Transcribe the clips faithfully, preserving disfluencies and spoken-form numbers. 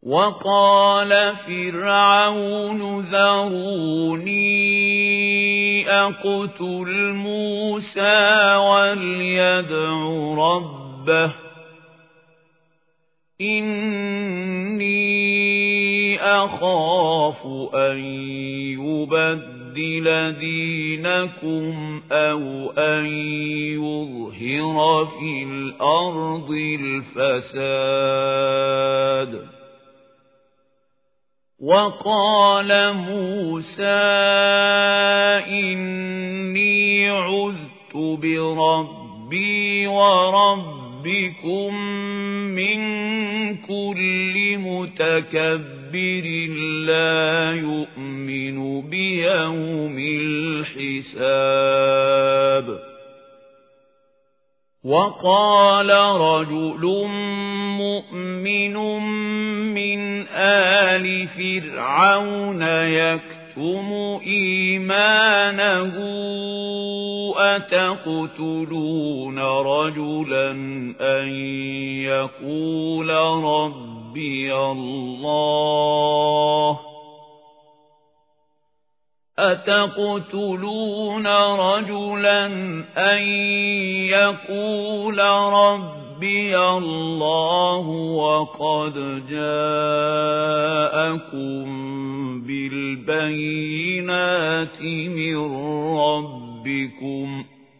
وقال فرعون ذروني أقتل موسى وليدع ربه إني أخاف أن يبدل دينكم أو أن يظهر في الأرض الفساد. وقال موسى إني عذت بربي وربكم من كل متكبر لا يؤمن بيوم الحساب. وقال رجل مؤمن من آل فرعون يكتم إيمانه أتقتلون رجلا أن يقول ربي الله أتقتلون رجلا أن يقول ربي الله وقد جاءكم بالبينات من ربكم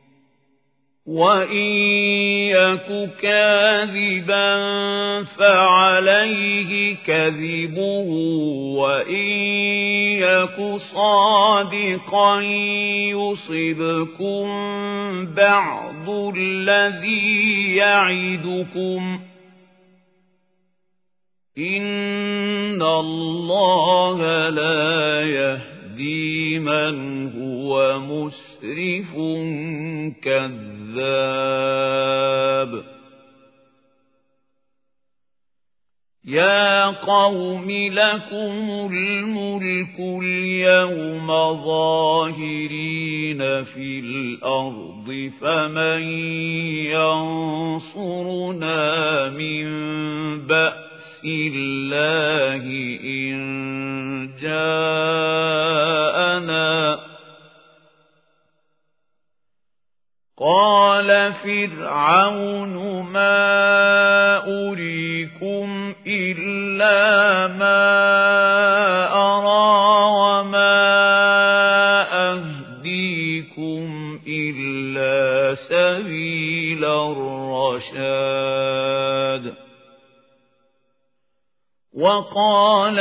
وإن يك كاذبا فعليه كذبه وإن يك صادقا يصبكم بعض الذي يعدكم إن الله لا يهدي من هو مسرف كذاب. يا قوم لكم الملك اليوم ظاهرين في الأرض فمن ينصرنا من بأس الله إن جاءنا. قال فرعون ما أريكم إلا ما أرى وما أهديكم إلا سبيل الرشاد. وقال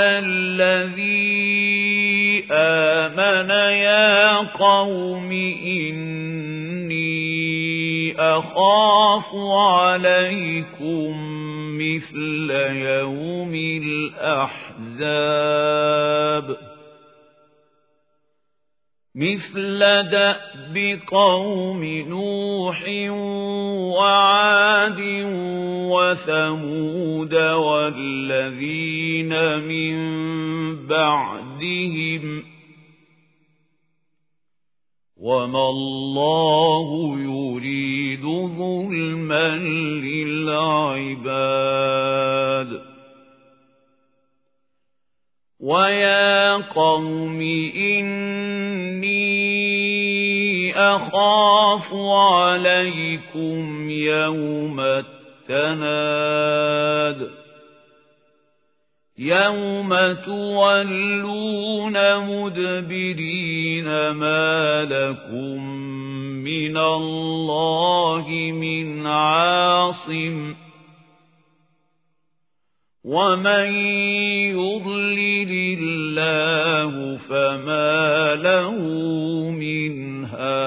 الذي آمن يا قوم إني أخاف عليكم مثل يوم الأحزاب مثل دأب قوم نوح وعاد وثمود والذين من بعدهم وما الله يريد ظلما للعباد. ويا قوم إني أخاف عليكم يوم التناد يوم تولون مدبرين ما لكم من الله من عاصم ومن يضلل الله فما له من هاد.